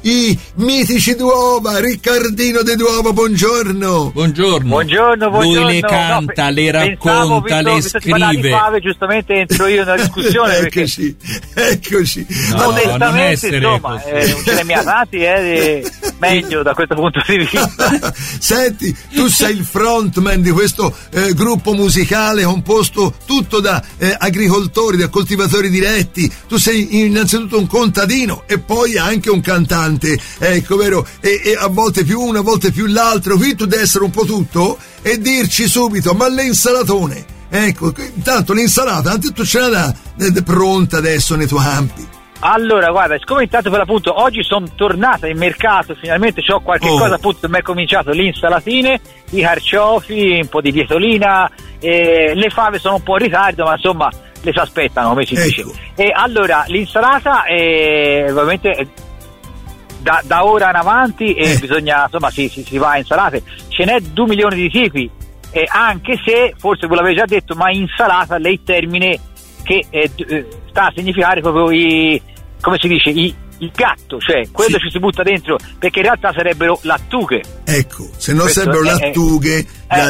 i mitici Duova, Riccardino De Duovo, buongiorno. Buongiorno. Lui le canta, le racconta, le scrive. Fave, giustamente entro io in una discussione. Eccoci. No, modestamente, insomma, non ce ne mia tanti, meglio da questo punto di vista. Senti, tu sei il frontman di questo gruppo musicale composto tutto da agricoltori, da coltivatori diretti. Tu sei innanzitutto un contadino e poi anche un cantante, ecco, vero? E a volte più uno, a volte più l'altro. Qui tu devi essere un po' tutto e dirci subito, ma le insalatone, ecco, intanto l'insalata, anche tu ce l'hai pronta adesso nei tuoi campi. Allora, guarda, siccome intanto per l'appunto oggi sono tornata in mercato, finalmente c'ho qualche cosa, appunto, mi è cominciato le insalatine, i carciofi, un po' di bietolina, le fave sono un po' in ritardo, ma insomma le si aspettano, come si dice. E allora, l'insalata ovviamente da ora in avanti bisogna, insomma, si va a insalate, ce n'è 2 milioni di tipi, anche se, forse ve l'avevo già detto, ma insalata lei termine che sta a significare proprio come si dice, il piatto, cioè quello ci si butta dentro, perché in realtà sarebbero lattughe. Ecco, se no sarebbero lattughe.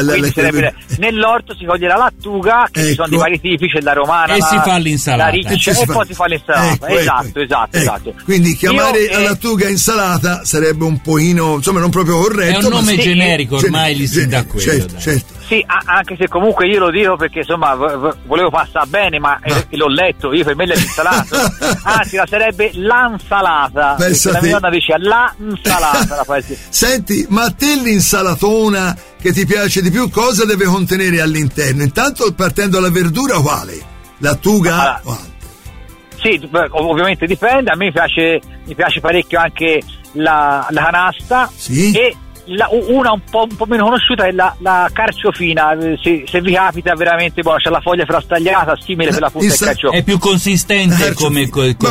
Nell'orto si coglie la lattuga, che ci sono di vari tipi, c'è la romana, e si fa l'insalata, la riccia, e poi si fa l'insalata. Esatto. Quindi chiamare la lattuga insalata sarebbe un pochino, insomma, non proprio corretto. È un nome generico, ormai gli si dà quello. Certo. Sì, anche se comunque io lo dico perché insomma volevo passare bene, ma l'ho letto, io per me l'è l'insalata. Anzi, la sarebbe l'insalata. La mia nonna dice l'insalata. Senti, ma a te l'insalatona che ti piace di più cosa deve contenere all'interno? Intanto, partendo dalla verdura, quale? Lattuga o altro? Sì, ovviamente dipende. A me mi piace parecchio anche la canasta. Sì. E una un po' meno conosciuta è la carciofina, se vi capita, veramente buona, c'è la foglia frastagliata, simile per la punta del carciofo. È più consistente come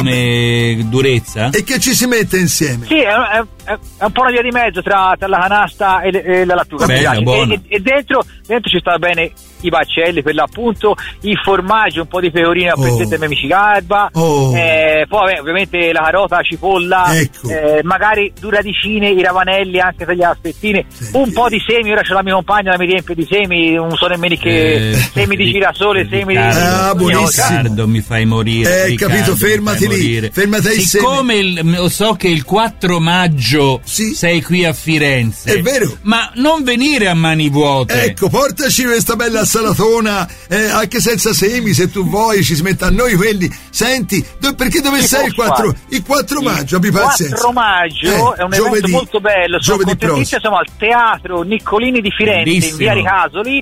durezza? E che ci si mette insieme? Sì, è un po' una via di mezzo tra la canasta e la lattuga. E dentro ci sta bene i baccelli, per l'appunto, i formaggi, un po' di pecorino a pezzettine di micicarba, poi ovviamente la carota, la cipolla, magari 2 radicine, i ravanelli anche tagliati a spezzine, un po' di semi. Ora c'è la mia compagna, la mi riempie di semi, non so nemmeno che semi di girasole, semi di buonissimo. Riccardo, mi fai morire. Riccardo, capito, fermati lì, fermati ai siccome so che il 4 maggio sei qui a Firenze, è vero, ma non venire a mani vuote. Ecco, portaci questa bella salatona, anche senza semi, se tu vuoi, ci si mette a noi quelli. Senti, perché dove sei il 4 maggio? Abbi pazienza. Il 4 maggio è un evento molto bello, sono contentissimo, siamo al Teatro Niccolini di Firenze, in via Ricasoli,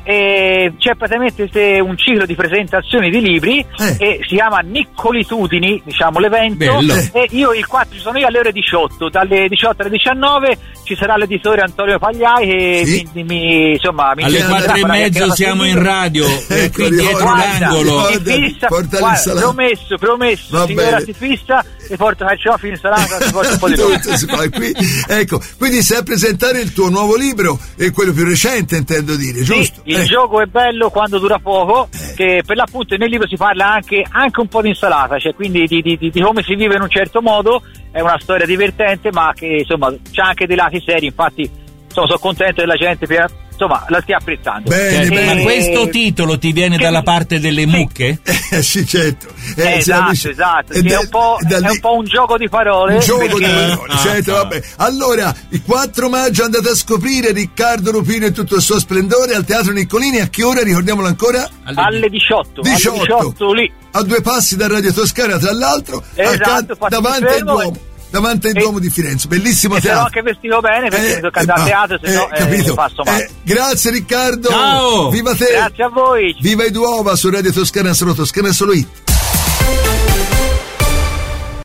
e c'è praticamente un ciclo di presentazioni di libri, e si chiama Niccolitudini, diciamo, l'evento. Bello. E io il 4 sono io alle ore 18, dalle 18 alle 19 ci sarà l'editore Antonio Pagliai che mi alle 4:30 siamo in radio, qui dietro l'angolo. Promesso, signora si fissa e porta carciofi, insalata, si porta un po' di roba. Ecco, quindi sai presentare il tuo nuovo libro, e quello più recente, intendo dire, giusto? Il gioco è bello quando dura poco, che per l'appunto nel libro si parla anche un po' di insalata, cioè quindi di come si vive in un certo modo. È una storia divertente, ma che insomma c'ha anche dei lati seri, infatti sono contento che la gente la stia apprezzando. Bene. Ma questo titolo ti viene dalla parte delle mucche? Sì, certo. Esatto. Sì, è un po' un gioco di parole. Certo, vabbè. Allora, il 4 maggio andate a scoprire Riccardo Rupino e tutto il suo splendore al Teatro Niccolini. A che ora, ricordiamolo ancora? Alle 18. Alle 18 lì. A 2 passi da Radio Toscana, tra l'altro, davanti al Duomo. Davanti al Duomo di Firenze, bellissimo teatro. Sarò anche vestito bene perché mi tocca andare a teatro, se no passo male. Grazie Riccardo. Ciao. Viva te. Grazie a voi. Viva i Duova su Radio Toscana, solo Toscana, solo It.